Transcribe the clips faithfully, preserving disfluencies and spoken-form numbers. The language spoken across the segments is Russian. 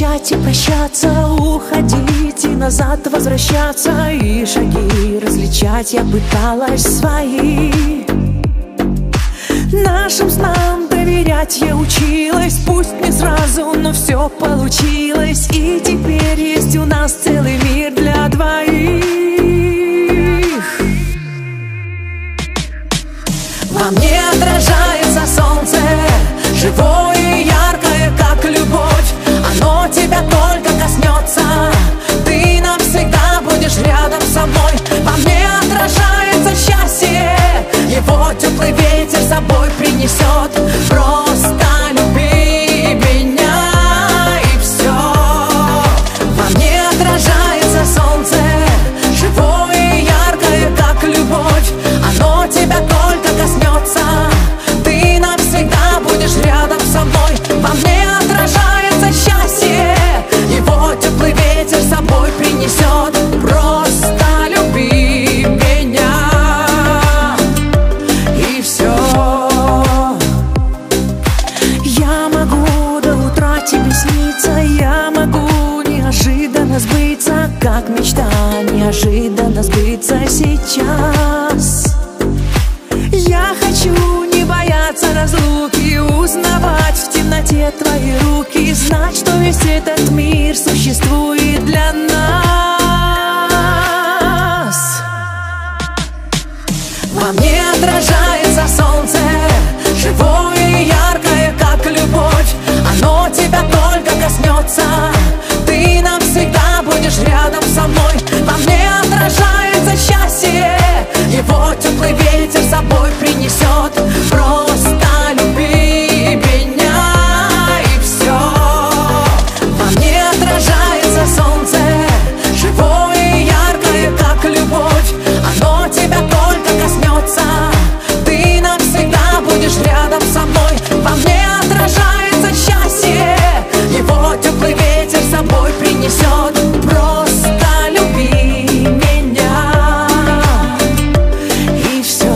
Прощать и прощаться, уходить и назад возвращаться, и шаги различать я пыталась свои. Нашим снам доверять я училась, пусть не сразу, но все получилось. И теперь есть у нас целый мир для двоих. Во мне отражается солнце, живое и яркое, как любовь. Оно тебя только коснется, ты навсегда будешь рядом со мной. Во мне отражается счастье, его теплый ветер с собой принесет. Просто люби меня и все. Во мне отражается солнце, живое и яркое, как любовь. Оно тебя только коснется, ты навсегда будешь рядом со мной. Во мне отражается счастье, его теплый ветер с собой принесет. Просто люби меня и все. Я могу до утра тебе сниться, я могу неожиданно сбыться, как мечта неожиданно сбыться сейчас. Я хочу не бояться разлуки, узнавать в темноте твои руки, знать, что весь этот мир существует для нас. Во мне отражается солнце, живое и яркое, как любовь. Оно тебя только коснется, ты навсегда будешь рядом со мной. Во мне отражается счастье, его теплый ветер с собой принесет. Просто люби меня и все. Во мне отражается солнце, живое и яркое, как любовь. Оно тебя только коснется, ты навсегда будешь рядом со мной. Во мне отражается счастье, его теплый ветер с собой принесет. Просто люби меня и все.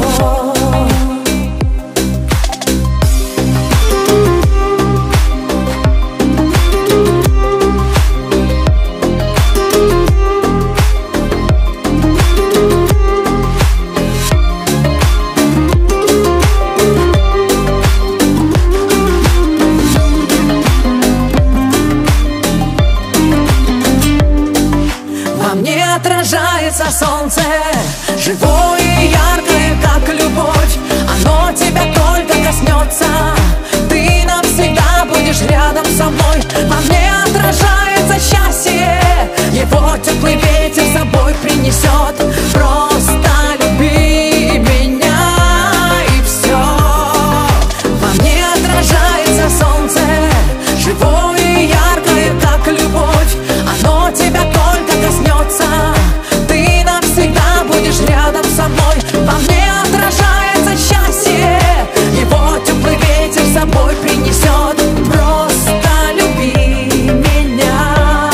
Во мне отражается солнце, живое и яркое, как любовь. Оно тебя только коснется, ты навсегда будешь рядом со мной. Во мне отражается счастье, его теплый ветер с собой принесет. Просто люби меня и все. Во мне отражается солнце, живое и яркое, как любовь. Оно тебя только коснется, ты навсегда будешь рядом со мной. Во мне отражается счастье, его теплый ветер с собой принесет. Просто люби меня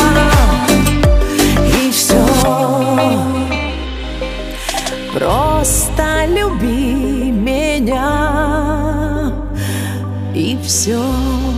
и все. Просто люби меня и все.